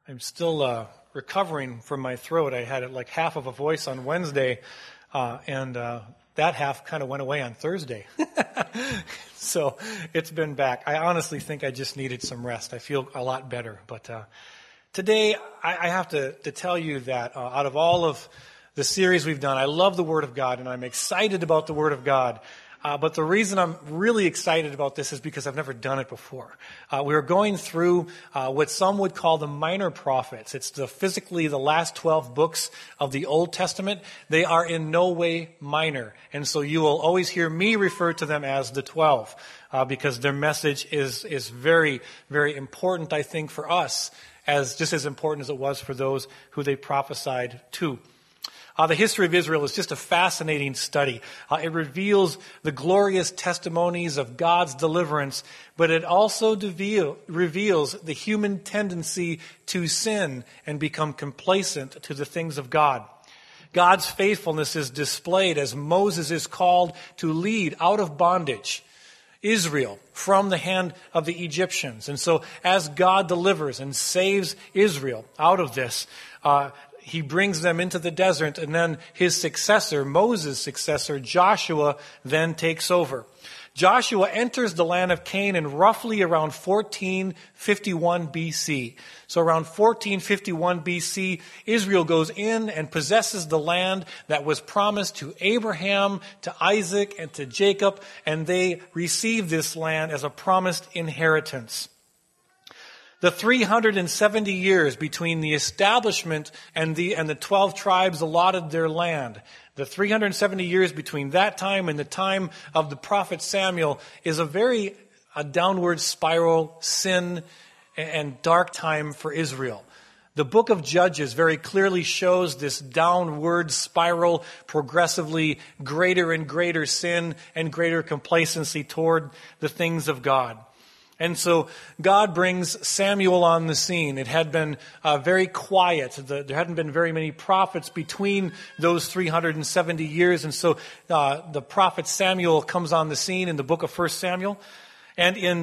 I'm still recovering from my throat. I had like half of a voice on Wednesday, and that half kind of went away on Thursday. So it's been back. I honestly think I just needed some rest. I feel a lot better. But today I have to tell you that out of all of the series we've done, I love the Word of God, and I'm excited about the Word of God. But the reason I'm really excited about this is because I've never done it before. We are going through what some would call the minor prophets. It's physically the last 12 books of the Old Testament. They are in no way minor. And so you will always hear me refer to them as the 12 because their message is very, very important, I think, for us, just as important as it was for those who they prophesied to. The history of Israel is just a fascinating study. It reveals the glorious testimonies of God's deliverance, but it also reveals the human tendency to sin and become complacent to the things of God. God's faithfulness is displayed as Moses is called to lead out of bondage Israel from the hand of the Egyptians. And so as God delivers and saves Israel out of this, he brings them into the desert, and then his successor, Moses' successor, Joshua, then takes over. Joshua enters the land of Canaan roughly around 1451 BC. So around 1451 BC, Israel goes in and possesses the land that was promised to Abraham, to Isaac, and to Jacob, and they receive this land as a promised inheritance. The 370 years between the establishment and the 12 tribes allotted their land, the 370 years between that time and the time of the prophet Samuel is a downward spiral, sin, and dark time for Israel. The book of Judges very clearly shows this downward spiral, progressively greater and greater sin and greater complacency toward the things of God. And so God brings Samuel on the scene. It had been very quiet. There hadn't been very many prophets between those 370 years. And so the prophet Samuel comes on the scene in the book of 1 Samuel. And in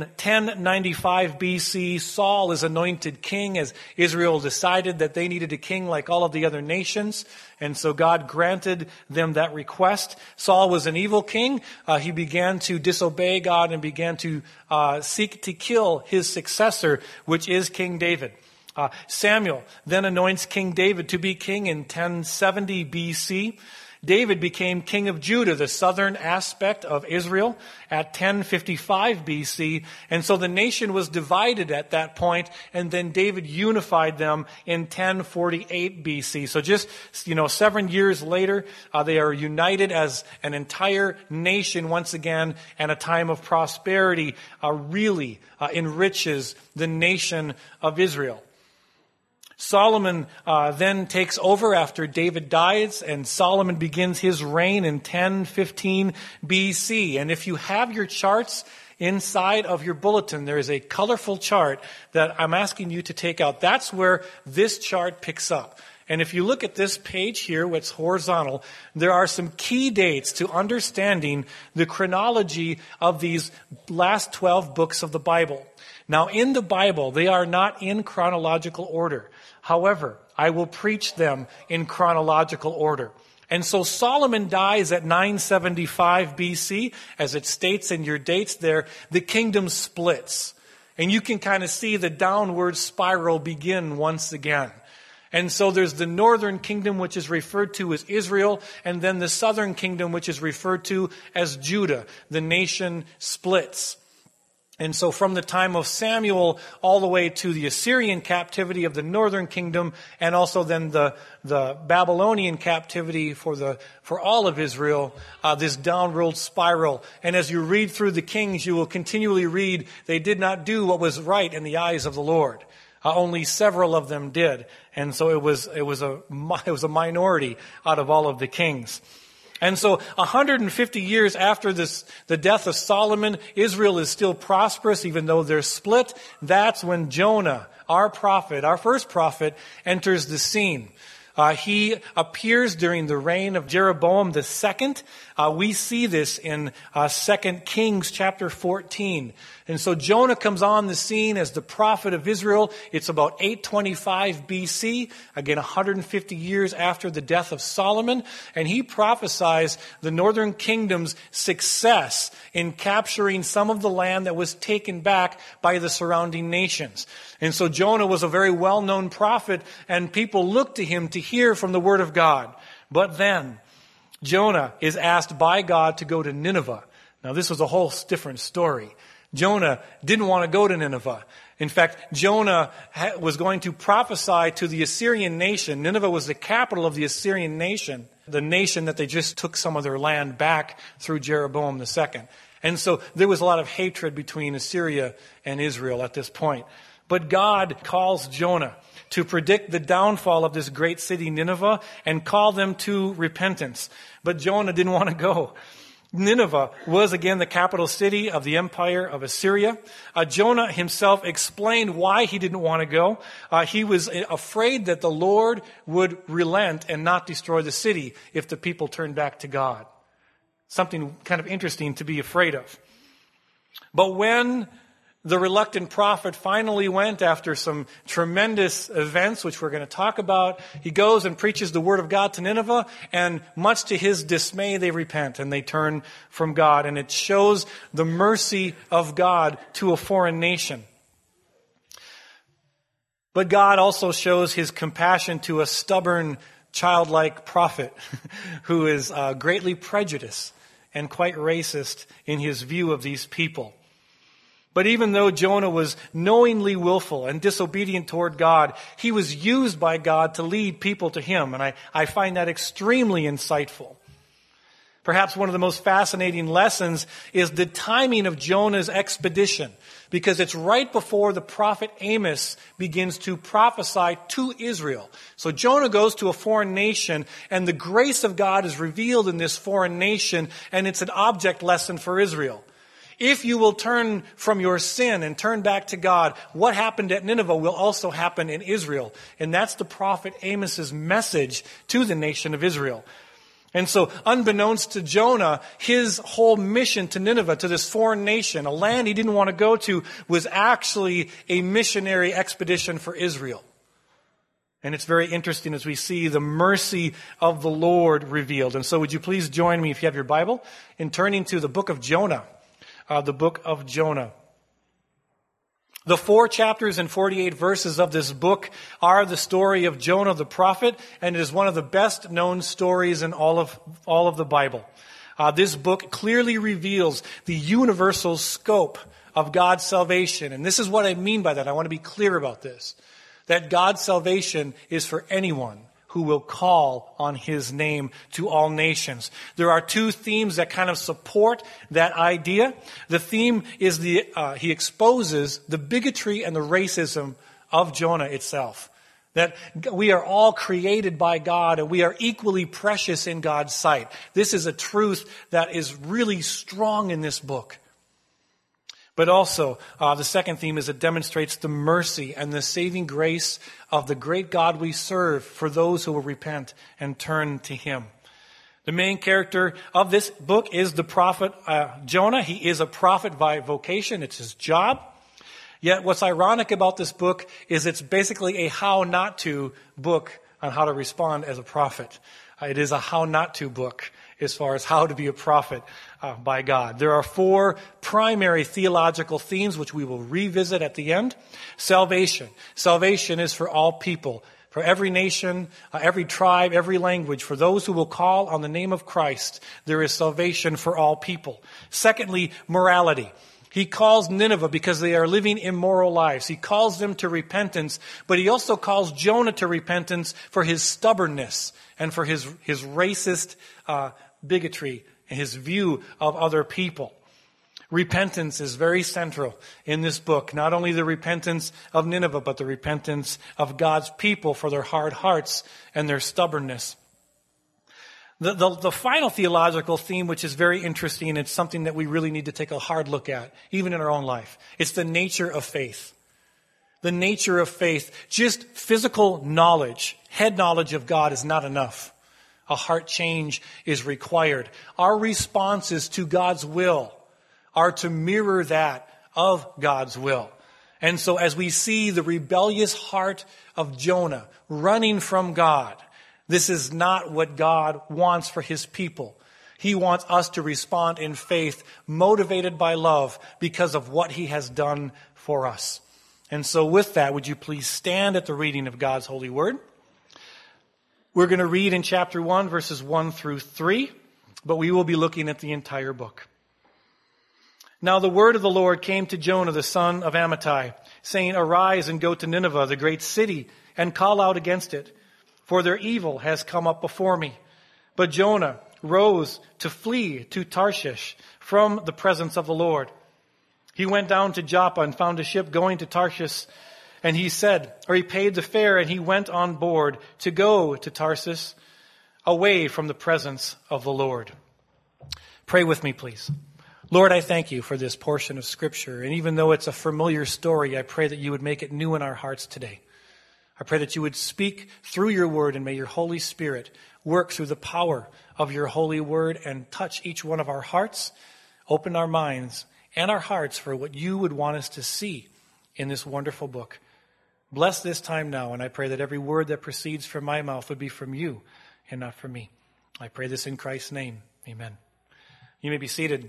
1095 BC, Saul is anointed king as Israel decided that they needed a king like all of the other nations. And so God granted them that request. Saul was an evil king. He began to disobey God and began to seek to kill his successor, which is King David. Samuel then anoints King David to be king in 1070 BC. David became king of Judah, the southern aspect of Israel, at 1055 BC. And so the nation was divided at that point, and then David unified them in 1048 BC. So just, 7 years later, they are united as an entire nation once again, and a time of prosperity really enriches the nation of Israel. Solomon then takes over after David dies, and Solomon begins his reign in 1015 BC. And if you have your charts inside of your bulletin, there is a colorful chart that I'm asking you to take out. That's where this chart picks up. And if you look at this page here, what's horizontal, there are some key dates to understanding the chronology of these last 12 books of the Bible. Now, in the Bible, they are not in chronological order. However, I will preach them in chronological order. And so Solomon dies at 975 BC. As it states in your dates there, the kingdom splits. And you can kind of see the downward spiral begin once again. And so there's the northern kingdom, which is referred to as Israel, and then the southern kingdom, which is referred to as Judah. The nation splits. And so from the time of Samuel all the way to the Assyrian captivity of the northern kingdom, and also then the Babylonian captivity for all of Israel, this downward spiral. And as you read through the kings, you will continually read, they did not do what was right in the eyes of the Lord. Only several of them did. And so it was a minority out of all of the kings. And so 150 years after the death of Solomon, Israel is still prosperous, even though they're split. That's when Jonah, our prophet, our first prophet, enters the scene. He appears during the reign of Jeroboam II. We see this in 2 Kings chapter 14. And so Jonah comes on the scene as the prophet of Israel. It's about 825 BC, again 150 years after the death of Solomon. And he prophesies the northern kingdom's success in capturing some of the land that was taken back by the surrounding nations. And so Jonah was a very well-known prophet, and people looked to him to hear from the word of God. But then Jonah is asked by God to go to Nineveh. Now this was a whole different story. Jonah didn't want to go to Nineveh. In fact, Jonah was going to prophesy to the Assyrian nation. Nineveh was the capital of the Assyrian nation, the nation that they just took some of their land back through Jeroboam II. And so there was a lot of hatred between Assyria and Israel at this point. But God calls Jonah to predict the downfall of this great city, Nineveh, and call them to repentance. But Jonah didn't want to go. Nineveh was again the capital city of the empire of Assyria. Jonah himself explained why he didn't want to go. He was afraid that the Lord would relent and not destroy the city if the people turned back to God. Something kind of interesting to be afraid of. But when the reluctant prophet finally went after some tremendous events, which we're going to talk about, he goes and preaches the word of God to Nineveh, and much to his dismay, they repent and they turn from God. And it shows the mercy of God to a foreign nation. But God also shows his compassion to a stubborn, childlike prophet who is greatly prejudiced and quite racist in his view of these people. But even though Jonah was knowingly willful and disobedient toward God, he was used by God to lead people to him. And I find that extremely insightful. Perhaps one of the most fascinating lessons is the timing of Jonah's expedition, because it's right before the prophet Amos begins to prophesy to Israel. So Jonah goes to a foreign nation, and the grace of God is revealed in this foreign nation, and it's an object lesson for Israel. If you will turn from your sin and turn back to God, what happened at Nineveh will also happen in Israel. And that's the prophet Amos's message to the nation of Israel. And so, unbeknownst to Jonah, his whole mission to Nineveh, to this foreign nation, a land he didn't want to go to, was actually a missionary expedition for Israel. And it's very interesting as we see the mercy of the Lord revealed. And so would you please join me, if you have your Bible, in turning to the book of Jonah. The book of Jonah. The 4 chapters and 48 verses of this book are the story of Jonah the prophet, and it is one of the best known stories in all of the Bible. This book clearly reveals the universal scope of God's salvation. And this is what I mean by that. I want to be clear about this. That God's salvation is for anyone who will call on his name to all nations. There are 2 themes that kind of support that idea. The theme is he exposes the bigotry and the racism of Jonah itself. That we are all created by God and we are equally precious in God's sight. This is a truth that is really strong in this book. But also, the second theme is it demonstrates the mercy and the saving grace of the great God we serve for those who will repent and turn to him. The main character of this book is the prophet Jonah. He is a prophet by vocation. It's his job. Yet what's ironic about this book is it's basically a how not to book on how to respond as a prophet. It is a how not to book as far as how to be a prophet by God. There are 4 primary theological themes which we will revisit at the end. Salvation. Salvation is for all people, for every nation, every tribe, every language. For those who will call on the name of Christ, there is salvation for all people. Secondly, morality. He calls Nineveh because they are living immoral lives. He calls them to repentance, but he also calls Jonah to repentance for his stubbornness and for his racist bigotry and his view of other people. Repentance is very central in this book. Not only the repentance of Nineveh, but the repentance of God's people for their hard hearts and their stubbornness. The final theological theme, which is very interesting, and it's something that we really need to take a hard look at, even in our own life. It's the nature of faith. the nature of faith. Just physical knowledge, head knowledge of God is not enough. A heart change is required. Our responses to God's will are to mirror that of God's will. And so as we see the rebellious heart of Jonah running from God, this is not what God wants for his people. He wants us to respond in faith, motivated by love because of what he has done for us. And so with that, would you please stand at the reading of God's holy word? We're going to read in chapter 1, verses 1 through 3, but we will be looking at the entire book. Now the word of the Lord came to Jonah, the son of Amittai, saying, Arise and go to Nineveh, the great city, and call out against it, for their evil has come up before me. But Jonah rose to flee to Tarshish from the presence of the Lord. He went down to Joppa and found a ship going to Tarshish, and he paid the fare, and he went on board to go to Tarsus, away from the presence of the Lord. Pray with me, please. Lord, I thank you for this portion of Scripture. And even though it's a familiar story, I pray that you would make it new in our hearts today. I pray that you would speak through your word, and may your Holy Spirit work through the power of your holy word and touch each one of our hearts, open our minds and our hearts for what you would want us to see in this wonderful book. Bless this time now, and I pray that every word that proceeds from my mouth would be from you and not from me. I pray this in Christ's name. Amen. You may be seated.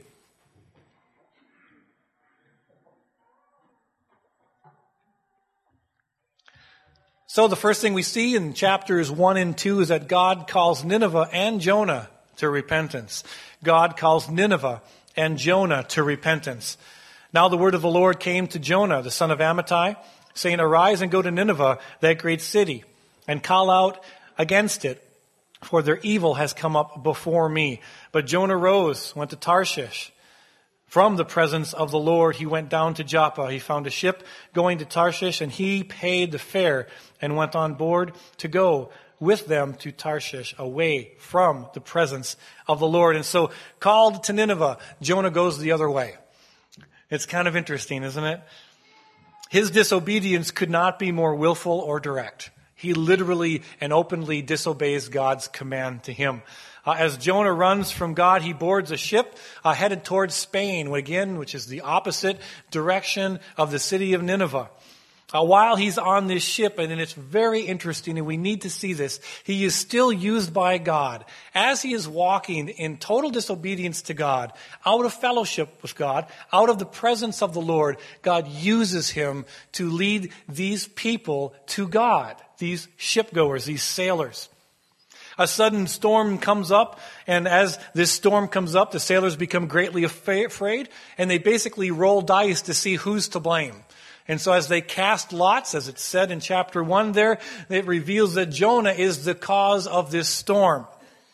So the first thing we see in chapters 1 and 2 is that God calls Nineveh and Jonah to repentance. God calls Nineveh and Jonah to repentance. Now the word of the Lord came to Jonah, the son of Amittai, saying, Arise and go to Nineveh, that great city, and call out against it, for their evil has come up before me. But Jonah rose, went to Tarshish. From the presence of the Lord, he went down to Joppa. He found a ship going to Tarshish, and he paid the fare and went on board to go with them to Tarshish, away from the presence of the Lord. And so, called to Nineveh, Jonah goes the other way. It's kind of interesting, isn't it? His disobedience could not be more willful or direct. He literally and openly disobeys God's command to him. As Jonah runs from God, he boards a ship headed towards Spain, which is the opposite direction of the city of Nineveh. While he's on this ship, and it's very interesting, and we need to see this, he is still used by God. As he is walking in total disobedience to God, out of fellowship with God, out of the presence of the Lord, God uses him to lead these people to God, these shipgoers, these sailors. A sudden storm comes up, and as this storm comes up, the sailors become greatly afraid, and they basically roll dice to see who's to blame. And so as they cast lots, as it's said in chapter 1 there, it reveals that Jonah is the cause of this storm.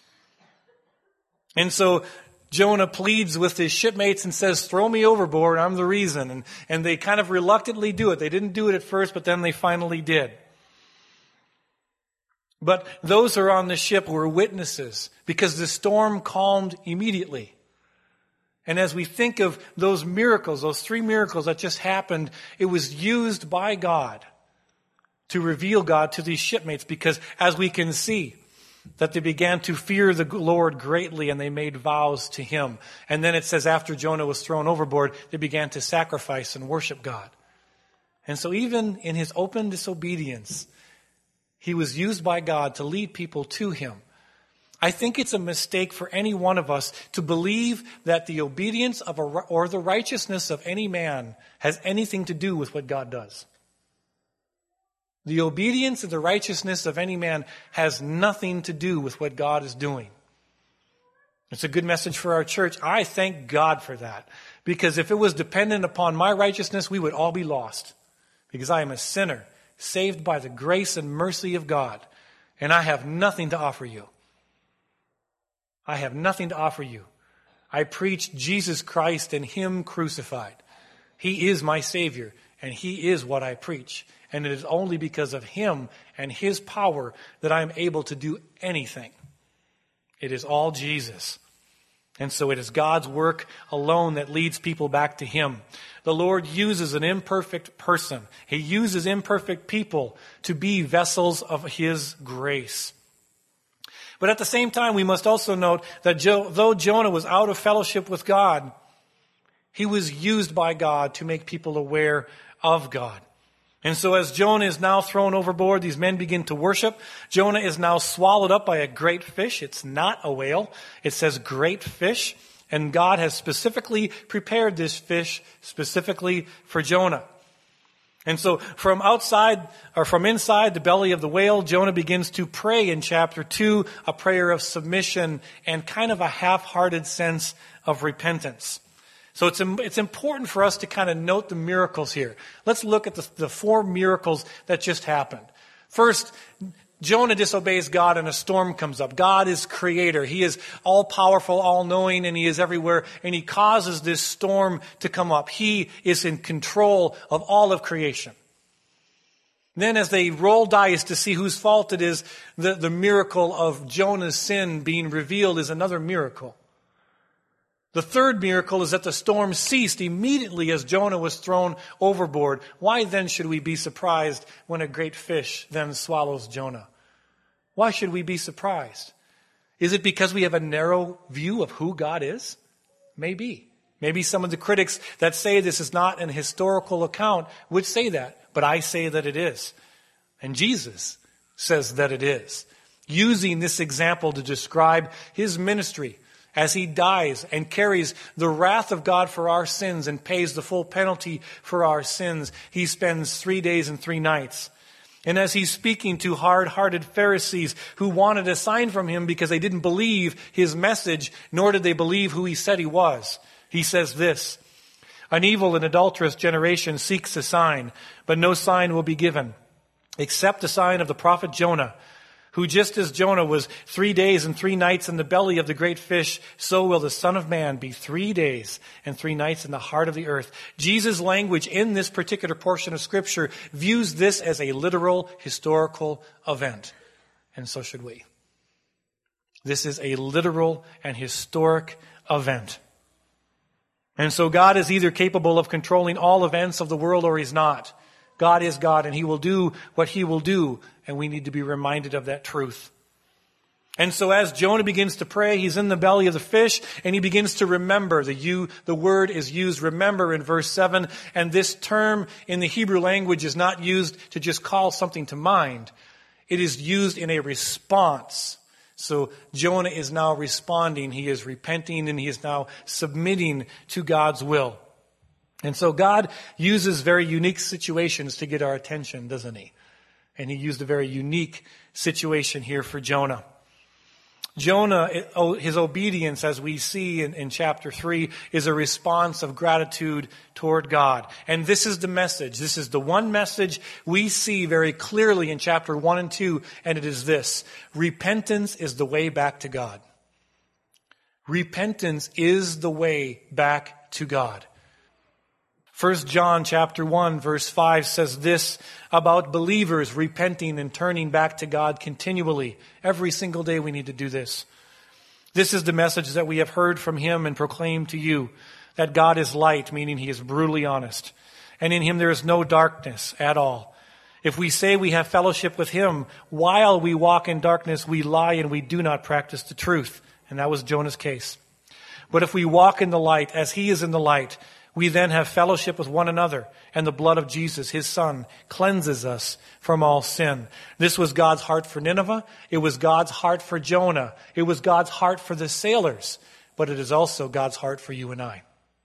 And so Jonah pleads with his shipmates and says, throw me overboard, I'm the reason. And they kind of reluctantly do it. They didn't do it at first, but then they finally did. But those who are on the ship were witnesses, because the storm calmed immediately. And as we think of those miracles, those 3 miracles that just happened, it was used by God to reveal God to these shipmates, because as we can see, that they began to fear the Lord greatly, and they made vows to him. And then it says after Jonah was thrown overboard, they began to sacrifice and worship God. And so even in his open disobedience, he was used by God to lead people to him. I think it's a mistake for any one of us to believe that the obedience or the righteousness of any man has anything to do with what God does. The obedience and the righteousness of any man has nothing to do with what God is doing. It's a good message for our church. I thank God for that. Because if it was dependent upon my righteousness, we would all be lost. Because I am a sinner, saved by the grace and mercy of God. And I have nothing to offer you. I have nothing to offer you. I preach Jesus Christ and him crucified. He is my Savior, and he is what I preach. And it is only because of him and his power that I am able to do anything. It is all Jesus. And so it is God's work alone that leads people back to Him. The Lord uses an imperfect person. He uses imperfect people to be vessels of His grace. But at the same time, we must also note that though Jonah was out of fellowship with God, he was used by God to make people aware of God. And so as Jonah is now thrown overboard, these men begin to worship. Jonah is now swallowed up by a great fish. It's not a whale. It says great fish. And God has specifically prepared this fish specifically for Jonah. And so from inside the belly of the whale, Jonah begins to pray in chapter 2, a prayer of submission and kind of a half-hearted sense of repentance. So it's important for us to kind of note the miracles here. Let's look at the 4 miracles that just happened. First, Jonah disobeys God and a storm comes up. God is creator. He is all-powerful, all-knowing, and He is everywhere. And He causes this storm to come up. He is in control of all of creation. Then as they roll dice to see whose fault it is, the miracle of Jonah's sin being revealed is another miracle. The third miracle is that the storm ceased immediately as Jonah was thrown overboard. Why then should we be surprised when a great fish then swallows Jonah? Why should we be surprised? Is it because we have a narrow view of who God is? Maybe. Maybe some of the critics that say this is not an historical account would say that, but I say that it is. And Jesus says that it is, using this example to describe His ministry as He dies and carries the wrath of God for our sins and pays the full penalty for our sins. He spends 3 days and 3 nights. And as He's speaking to hard-hearted Pharisees who wanted a sign from Him because they didn't believe His message, nor did they believe who He said He was, He says this: "An evil and adulterous generation seeks a sign, but no sign will be given, except the sign of the prophet Jonah, who just as Jonah was 3 days and 3 nights in the belly of the great fish, so will the Son of Man be 3 days and 3 nights in the heart of the earth." Jesus' language in this particular portion of Scripture views this as a literal historical event. And so should we. This is a literal and historic event. And so God is either capable of controlling all events of the world or He's not. God is God, and He will do what He will do, and we need to be reminded of that truth. And so as Jonah begins to pray, he's in the belly of the fish, and he begins to remember. The word is used, remember, in verse 7, and this term in the Hebrew language is not used to just call something to mind. It is used in a response. So Jonah is now responding, he is repenting, and he is now submitting to God's will. And so God uses very unique situations to get our attention, doesn't He? And He used a very unique situation here for Jonah. Jonah, his obedience, as we see in chapter 3, is a response of gratitude toward God. And this is the message. This is the one message we see very clearly in chapter 1 and 2, and it is this: repentance is the way back to God. Repentance is the way back to God. 1 John chapter 1 verse 5 says this about believers repenting and turning back to God continually. Every single day we need to do this. This is the message that we have heard from Him and proclaimed to you, that God is light, meaning He is brutally honest, and in Him there is no darkness at all. If we say we have fellowship with Him while we walk in darkness, we lie and we do not practice the truth. And that was Jonah's case. But if we walk in the light as He is in the light, we then have fellowship with one another, and the blood of Jesus, His Son, cleanses us from all sin. This was God's heart for Nineveh. It was God's heart for Jonah. It was God's heart for the sailors. But it is also God's heart for you and I.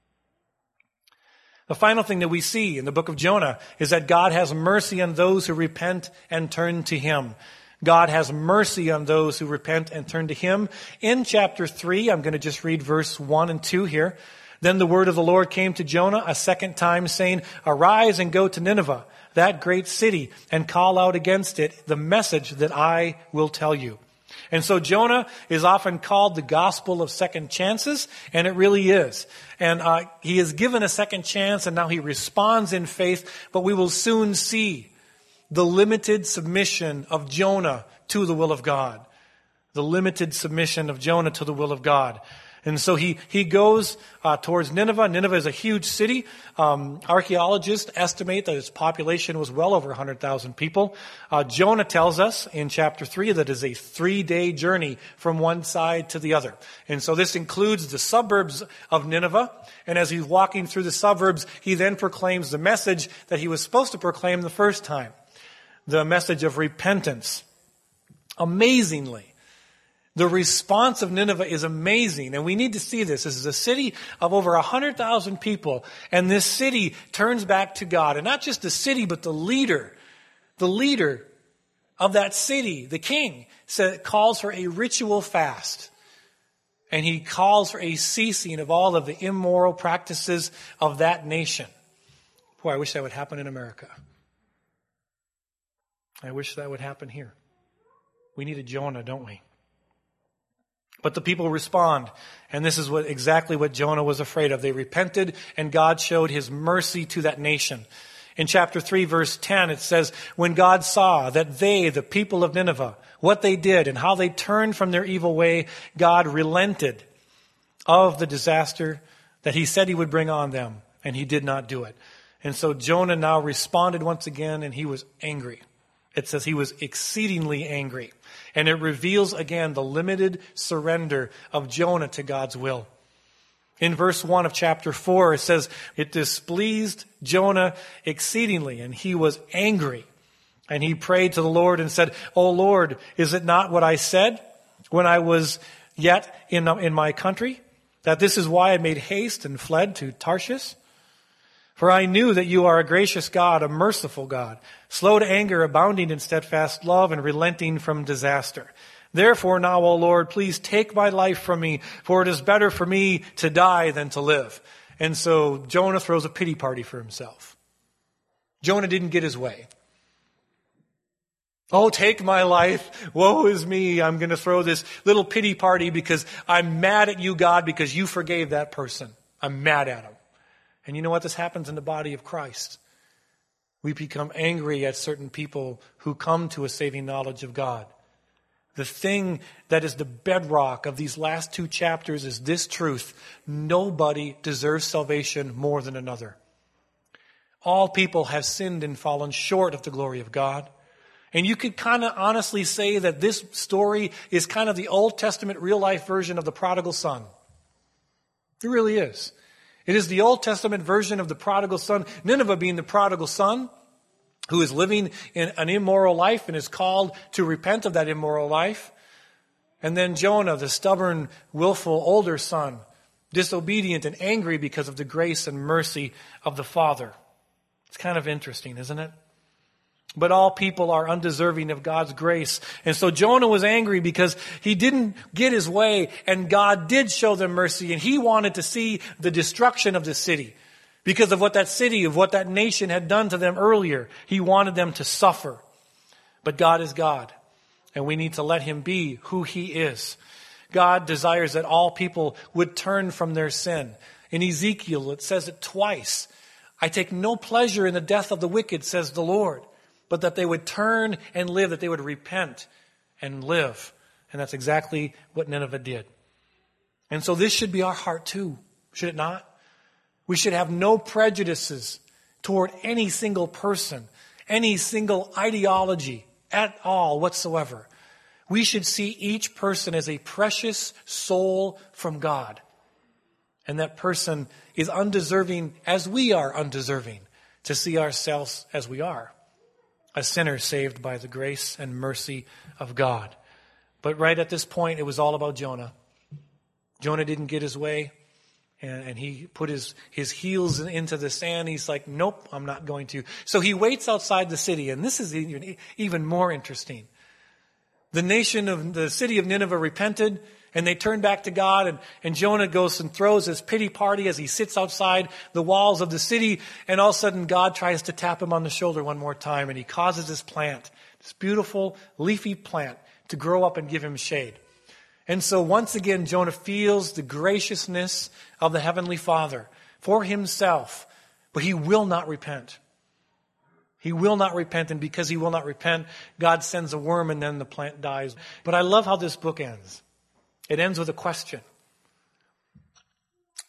The final thing that we see in the book of Jonah is that God has mercy on those who repent and turn to Him. God has mercy on those who repent and turn to Him. In chapter 3, I'm going to just read verse 1 and 2 here. Then the word of the Lord came to Jonah a second time, saying, "Arise and go to Nineveh, that great city, and call out against it the message that I will tell you." And so Jonah is often called the gospel of second chances, and it really is. And he is given a second chance, and now he responds in faith, but we will soon see the limited submission of Jonah to the will of God. The limited submission of Jonah to the will of God. And so he goes towards Nineveh. Nineveh is a huge city. Archaeologists estimate that its population was well over 100,000 people. Jonah tells us in chapter 3 that it is a 3-day journey from one side to the other. And so this includes the suburbs of Nineveh. And as he's walking through the suburbs, he then proclaims the message that he was supposed to proclaim the first time, the message of repentance. Amazingly, the response of Nineveh is amazing, and we need to see this. This is a city of over 100,000 people, and this city turns back to God. And not just the city, but the leader of that city, the king, calls for a ritual fast. And he calls for a ceasing of all of the immoral practices of that nation. Boy, I wish that would happen in America. I wish that would happen here. We need a Jonah, don't we? But the people respond, and this is exactly what Jonah was afraid of. They repented, and God showed his mercy to that nation. In chapter 3, verse 10, it says, when God saw that they, the people of Nineveh, what they did and how they turned from their evil way, God relented of the disaster that he said he would bring on them, and he did not do it. And so Jonah now responded once again, and he was angry. It says he was exceedingly angry. And it reveals again the limited surrender of Jonah to God's will. In verse 1 of chapter 4, it says, it displeased Jonah exceedingly, and he was angry. And he prayed to the Lord and said, O Lord, is it not what I said when I was yet in my country, that this is why I made haste and fled to Tarshish? For I knew that you are a gracious God, a merciful God, slow to anger, abounding in steadfast love, and relenting from disaster. Therefore now, O Lord, please take my life from me, for it is better for me to die than to live. And so Jonah throws a pity party for himself. Jonah didn't get his way. Oh, take my life. Woe is me. I'm going to throw this little pity party because I'm mad at you, God, because you forgave that person. I'm mad at him. And you know what? This happens in the body of Christ. We become angry at certain people who come to a saving knowledge of God. The thing that is the bedrock of these last 2 chapters is this truth. Nobody deserves salvation more than another. All people have sinned and fallen short of the glory of God. And you could kind of honestly say that this story is kind of the Old Testament real-life version of the prodigal son. It really is. It is the Old Testament version of the prodigal son, Nineveh being the prodigal son who is living in an immoral life and is called to repent of that immoral life. And then Jonah, the stubborn, willful older son, disobedient and angry because of the grace and mercy of the Father. It's kind of interesting, isn't it? But all people are undeserving of God's grace. And so Jonah was angry because he didn't get his way, and God did show them mercy, and he wanted to see the destruction of the city because of what that city, of what that nation had done to them earlier. He wanted them to suffer. But God is God, and we need to let him be who he is. God desires that all people would turn from their sin. In Ezekiel, it says it twice. I take no pleasure in the death of the wicked, says the Lord. But that they would turn and live, that they would repent and live. And that's exactly what Nineveh did. And so this should be our heart too, should it not? We should have no prejudices toward any single person, any single ideology at all whatsoever. We should see each person as a precious soul from God. And that person is undeserving as we are undeserving to see ourselves as we are. A sinner saved by the grace and mercy of God. But right at this point, it was all about Jonah. Jonah didn't get his way, and he put his heels into the sand. He's like, nope, I'm not going to. So he waits outside the city, and this is even more interesting. The city of Nineveh repented, and they turned back to God, and Jonah goes and throws his pity party as he sits outside the walls of the city, and all of a sudden God tries to tap him on the shoulder one more time, and he causes this plant, this beautiful leafy plant, to grow up and give him shade. And so once again, Jonah feels the graciousness of the Heavenly Father for himself, but he will not repent. He will not repent, and because he will not repent, God sends a worm and then the plant dies. But I love how this book ends. It ends with a question.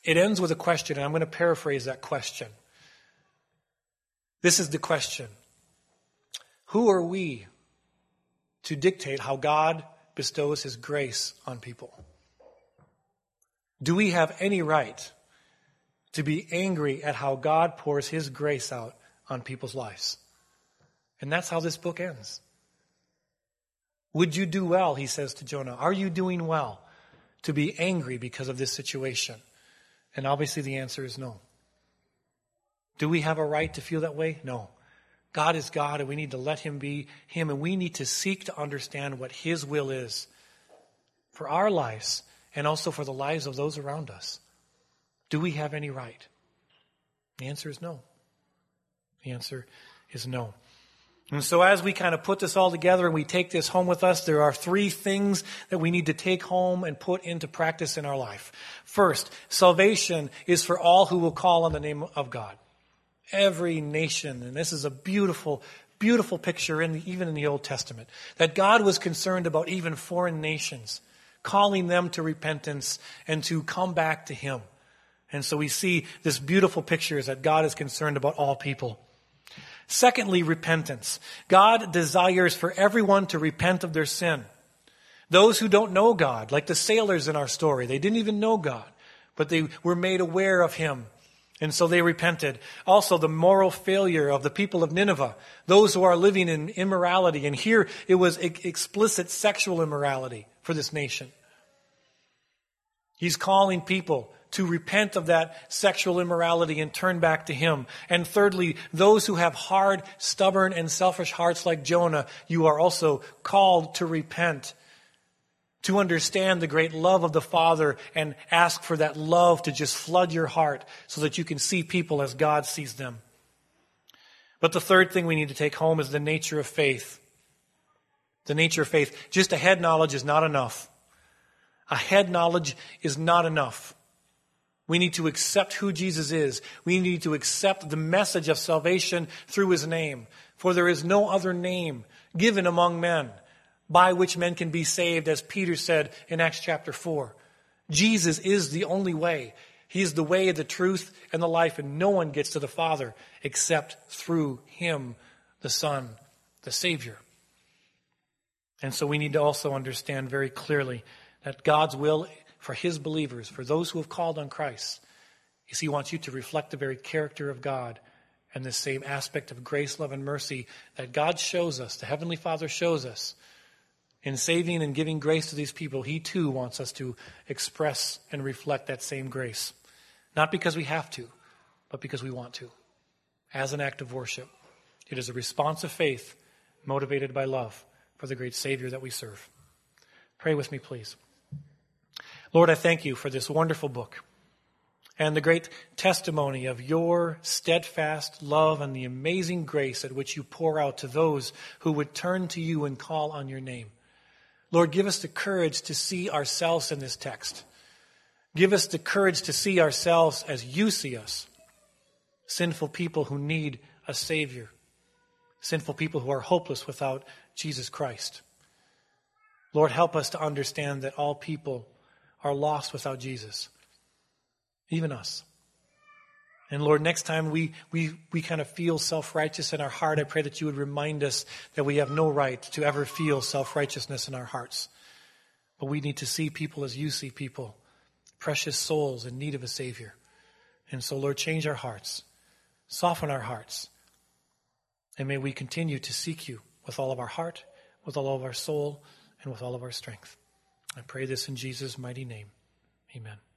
It ends with a question, and I'm going to paraphrase that question. This is the question. Who are we to dictate how God bestows his grace on people? Do we have any right to be angry at how God pours his grace out on people's lives? And that's how this book ends. Would you do well, he says to Jonah. Are you doing well to be angry because of this situation? And obviously the answer is no. Do we have a right to feel that way? No. God is God, and we need to let him be him, and we need to seek to understand what his will is for our lives and also for the lives of those around us. Do we have any right? The answer is no. The answer is no. And so as we kind of put this all together and we take this home with us, there are 3 things that we need to take home and put into practice in our life. First, salvation is for all who will call on the name of God. Every nation, and this is a beautiful, beautiful picture even in the Old Testament, that God was concerned about even foreign nations, calling them to repentance and to come back to him. And so we see this beautiful picture is that God is concerned about all people. Secondly, repentance. God desires for everyone to repent of their sin. Those who don't know God, like the sailors in our story, they didn't even know God, but they were made aware of him. And so they repented. Also, the moral failure of the people of Nineveh, those who are living in immorality. And here it was explicit sexual immorality for this nation. He's calling people to repent of that sexual immorality and turn back to him. And thirdly, those who have hard, stubborn, and selfish hearts like Jonah, you are also called to repent, to understand the great love of the Father and ask for that love to just flood your heart so that you can see people as God sees them. But the third thing we need to take home is the nature of faith. The nature of faith. Just a head knowledge is not enough. A head knowledge is not enough. We need to accept who Jesus is. We need to accept the message of salvation through his name. For there is no other name given among men by which men can be saved, as Peter said in Acts chapter 4. Jesus is the only way. He is the way, the truth, and the life, and no one gets to the Father except through him, the Son, the Savior. And so we need to also understand very clearly that God's will for his believers, for those who have called on Christ, is he wants you to reflect the very character of God and the same aspect of grace, love, and mercy that God shows us, the Heavenly Father shows us. In saving and giving grace to these people, he too wants us to express and reflect that same grace. Not because we have to, but because we want to. As an act of worship. It is a response of faith motivated by love for the great Savior that we serve. Pray with me, please. Lord, I thank you for this wonderful book and the great testimony of your steadfast love and the amazing grace at which you pour out to those who would turn to you and call on your name. Lord, give us the courage to see ourselves in this text. Give us the courage to see ourselves as you see us, sinful people who need a Savior, sinful people who are hopeless without Jesus Christ. Lord, help us to understand that all people are lost without Jesus, even us. And Lord, next time we kind of feel self-righteous in our heart, I pray that you would remind us that we have no right to ever feel self-righteousness in our hearts. But we need to see people as you see people, precious souls in need of a Savior. And so, Lord, change our hearts, soften our hearts, and may we continue to seek you with all of our heart, with all of our soul, and with all of our strength. I pray this in Jesus' mighty name. Amen.